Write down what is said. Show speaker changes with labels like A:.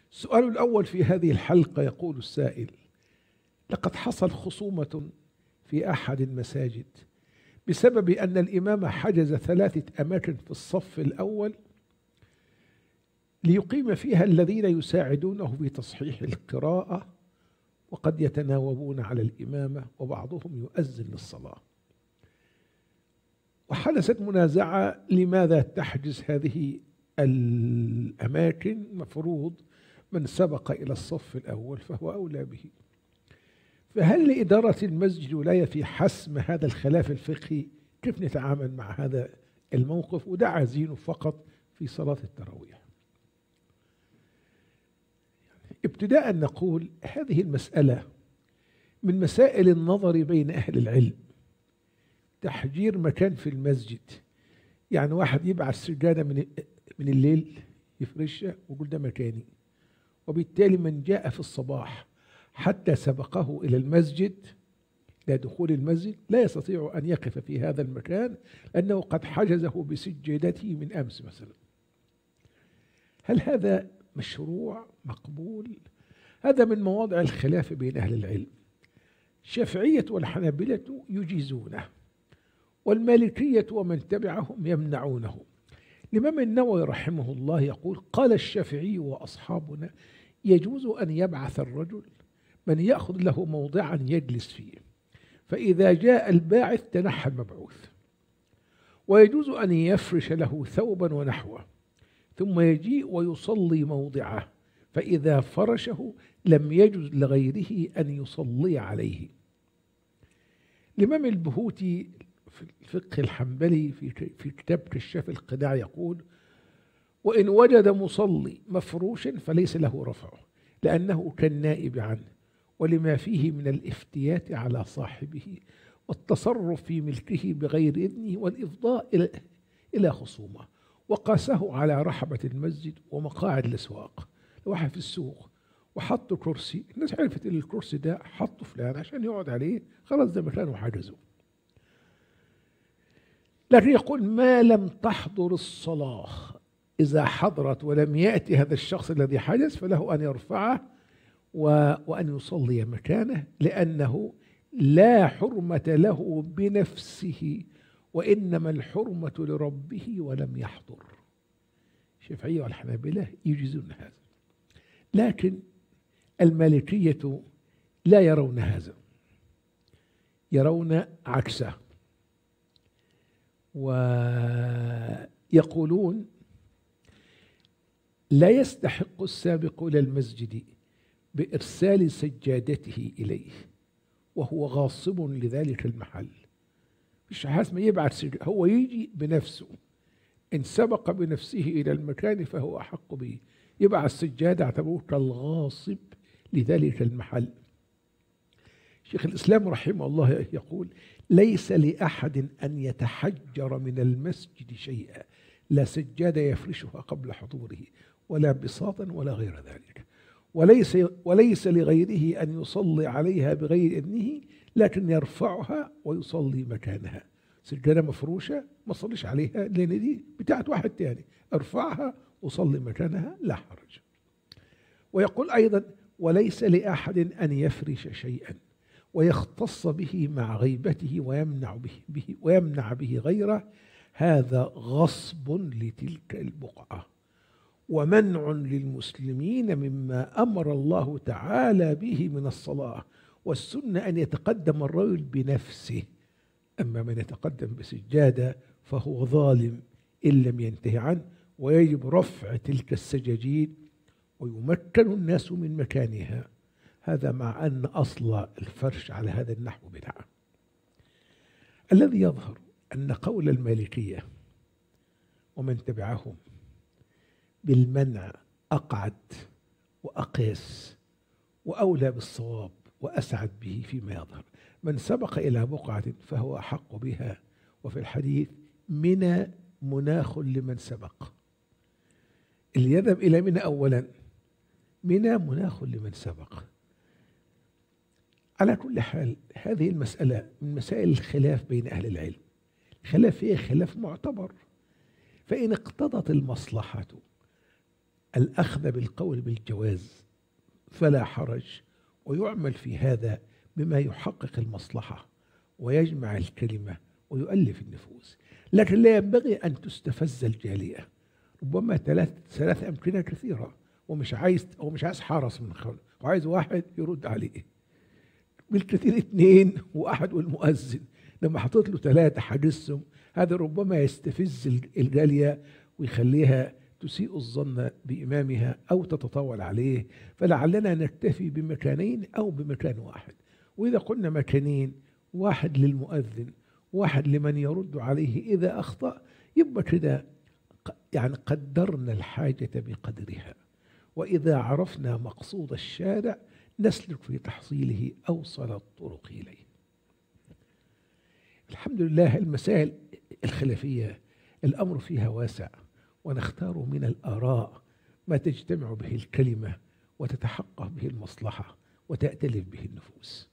A: السؤال الأول في هذه الحلقة يقول السائل: لقد حصل خصومة في أحد المساجد بسبب أن الإمام حجز 3 أماكن في الصف الأول ليقيم فيها الذين يساعدونه في تصحيح القراءة، وقد يتناوبون على الإمامة وبعضهم يؤذن للصلاة. وحدثت منازعة لماذا تحجز هذه الأماكن، مفروض من سبق إلى الصف الأول فهو أولى به. فهل لإدارة المسجد ولاية في حسم هذا الخلاف الفقهي؟ كيف نتعامل مع هذا الموقف؟ وده عايزينه فقط في صلاة التراويح. ابتداء نقول هذه المسألة من مسائل النظر بين أهل العلم. تحجير مكان في المسجد، يعني واحد يبعث سجادة من الليل يفرشها ويقول ده مكاني، وبالتالي من جاء في الصباح حتى سبقه إلى المسجد لا دخول المسجد لا يستطيع أن يقف في هذا المكان لأنه قد حجزه بسجادته من أمس مثلا. هل هذا مشروع مقبول؟ هذا من مواضع الخلاف بين أهل العلم. الشافعية والحنابلة يجيزونه، والمالكية ومن تبعهم يمنعونه. الإمام النووي رحمه الله يقول: قال الشافعي وأصحابنا يجوز أن يبعث الرجل من يأخذ له موضعا يجلس فيه، فإذا جاء الباعث تنحى المبعوث، ويجوز أن يفرش له ثوبا ونحوه ثم يجيء ويصلي موضعه، فإذا فرشه لم يجوز لغيره أن يصلي عليه. الإمام البهوتي في الفقه الحنبلي في كتاب كشاف القناع يقول: وإن وجد مصلي مفروشا فليس له رفعه لأنه كالنائب عنه، ولما فيه من الافتيات على صاحبه والتصرف في ملكه بغير إذنه والإفضاء إلى خصومه. وقاسه على رحبة المسجد ومقاعد الأسواق. لو واحد في السوق وحطوا كرسي، الناس عرفت إن الكرسي ده حطوا فلان عشان يقعد عليه، خلاص ده مكانه حجزه. لكن يقول: ما لم تحضر الصلاة، إذا حضرت ولم يأتي هذا الشخص الذي حجز فله أن يرفعه وأن يصلي مكانه، لأنه لا حرمة له بنفسه، وإنما الحرمة لربه ولم يحضر. الشافعية والحنابلة يجيزون هذا، لكن المالكية لا يرون هذا، يرون عكسه، ويقولون: لا يستحق السابق إلى المسجد بإرسال سجادته إليه وهو غاصب لذلك المحل. مش حاسم يبعث هو يجي بنفسه، إن سبق بنفسه إلى المكان فهو أحق به. يبعث سجادة اعتبروه كالغاصب لذلك المحل. شيخ الإسلام رحمه الله يقول: ليس لأحد أن يتحجر من المسجد شيئا، لا سجادة يفرشها قبل حضوره ولا بساطا ولا غير ذلك، وليس لغيره أن يصلي عليها بغير إذنه، لكن يرفعها ويصلي مكانها. سجادة مفروشة ما صليش عليها لأن دي بتاعت واحد تاني، ارفعها وصلي مكانها لا حرج. ويقول أيضا: وليس لأحد أن يفرش شيئا ويختص به مع غيبته ويمنع به غيره، هذا غصب لتلك البقعة ومنع للمسلمين مما أمر الله تعالى به من الصلاة، والسنة أن يتقدم الرجل بنفسه، أما من يتقدم بسجادة فهو ظالم إن لم ينتهي عنه، ويجب رفع تلك السجاجيد ويمكن الناس من مكانها. هذا مع أن أصل الفرش على هذا النحو بدعة. الذي يظهر أن قول المالكية ومن تبعهم بالمنع أقعد وأقيس وأولى بالصواب وأسعد به فيما يظهر. من سبق إلى بقعة فهو أحق بها، وفي الحديث: منى مناخ لمن سبق. اللي يذهب إلى منى أولا، منى مناخ لمن سبق. على كل حال هذه المسألة من مسائل الخلاف بين أهل العلم. خلاف فيه خلاف معتبر، فإن اقتضت المصلحة الأخذ بالقول بالجواز فلا حرج، ويعمل في هذا بما يحقق المصلحة ويجمع الكلمة ويؤلف النفوس. لكن لا ينبغي أن تستفز الجالية. ربما ثلاث أمكنة كثيرة، ومش عايز حارس من خلف، وعايز واحد يرد عليه، بالكثير اثنين وأحد والمؤذن. لما حطيت له ثلاثة حاجزهم، هذا ربما يستفز الجالية ويخليها تسيء الظن بإمامها أو تتطاول عليه. فلعلنا نكتفي بمكانين أو بمكان واحد. وإذا قلنا مكانين، واحد للمؤذن واحد لمن يرد عليه إذا أخطأ، يبقى كده يعني قدرنا الحاجة بقدرها. وإذا عرفنا مقصود الشارع نسلك في تحصيله أوصل الطرق إليه. الحمد لله المسائل الخلافية الأمر فيها واسع، ونختار من الآراء ما تجتمع به الكلمة وتتحقق به المصلحة وتأتلف به النفوس.